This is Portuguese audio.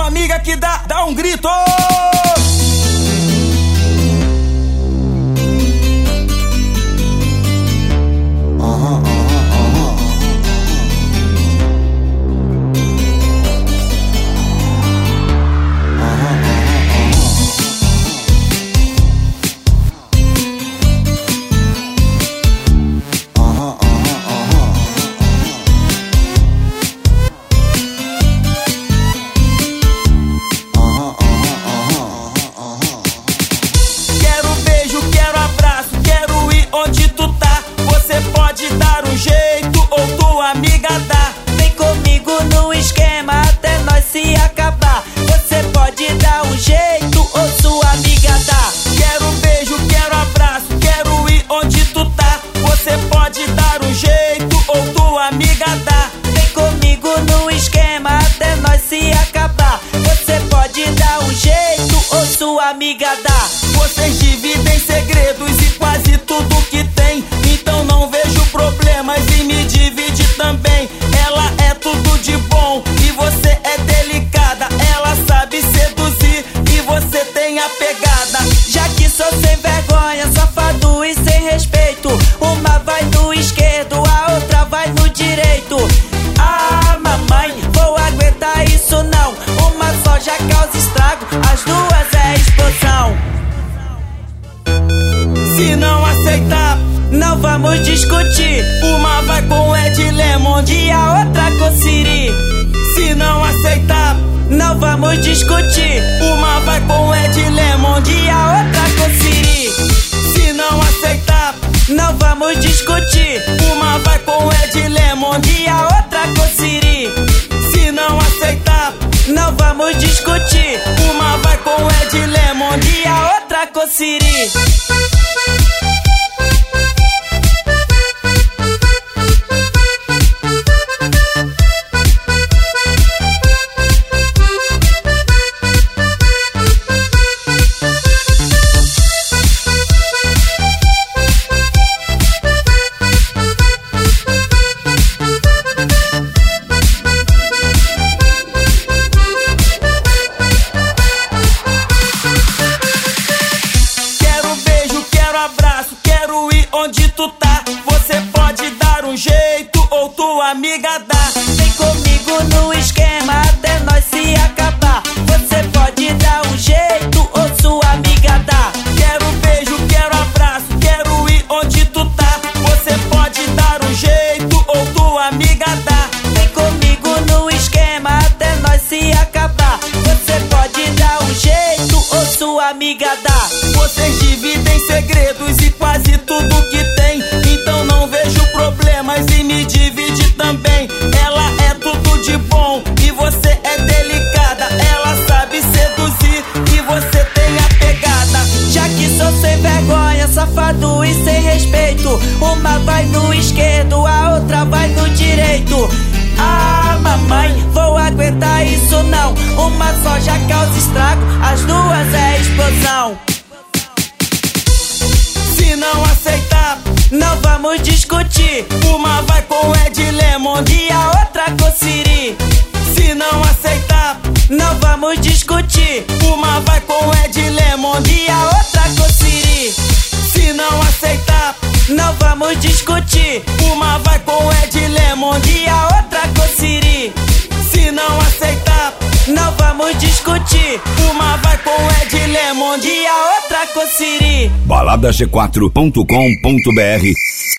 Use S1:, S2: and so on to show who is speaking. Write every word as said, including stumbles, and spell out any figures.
S1: sua amiga que dá, dá um grito.
S2: Amiga dá.
S1: Vocês dividem segredos e quase tudo que tem, então não vejo problemas em me dividir também. Ela é tudo de bom e você é delicada. Ela sabe seduzir e você tem a pegada.
S2: Já que sou sem vergonha, safado e sem respeito, uma vai no esquerdo, a outra vai no direito. Ah, mamãe, vou aguentar isso não. Uma só já causa estrago, as duas é explosão.
S1: Se não aceitar,
S2: não vamos discutir.
S1: Uma vai com Ed Lemond
S2: e a outra com Siri.
S1: Se não aceitar,
S2: não vamos discutir.
S1: Uma vai com Ed Lemond
S2: e a outra com Siri.
S1: Se não aceitar,
S2: não vamos discutir.
S1: Uma vai com Ed Lemond
S2: e a outra com Siri.
S1: Se não aceitar,
S2: não vamos discutir.
S1: Uma vai com Ed Lemond
S2: e a outra com Siri.
S1: Onde tu tá, você pode dar um jeito ou tua amiga dá.
S2: Vem comigo no esquema até nós se acabar. Você pode dar um jeito ou sua amiga dá.
S1: Quero beijo, quero abraço, quero ir onde tu tá. Você pode dar um jeito ou tua amiga dá.
S2: Vem comigo no esquema até nós se acabar. Você pode dar um jeito ou sua amiga dá.
S1: Vocês dividem segredos e quase tudo que tem, então não vejo problemas em me dividir também. Ela é tudo de bom e você é delicada. Ela sabe seduzir e você tem a pegada.
S2: Já que sou sem vergonha, safado e sem respeito, uma vai no esquerdo, a outra vai no direito. Ah, mamãe, vou aguentar isso não. Uma só já causa estrago, as duas é explosão.
S1: Se não aceitar,
S2: não vamos discutir.
S1: Uma vai com Ed Lemond
S2: e a outra com Siri.
S1: Se não aceitar,
S2: não vamos discutir.
S1: Uma vai com Ed Lemond
S2: e a outra com Siri.
S1: Se não aceitar,
S2: não vamos discutir.
S1: Uma vai com Ed Lemond
S2: e a outra com Siri.
S1: Se não aceitar,
S2: não vamos discutir.
S1: Uma vai com Ed Lemond
S2: e a outra com Siri.
S3: balada g quatro ponto com ponto br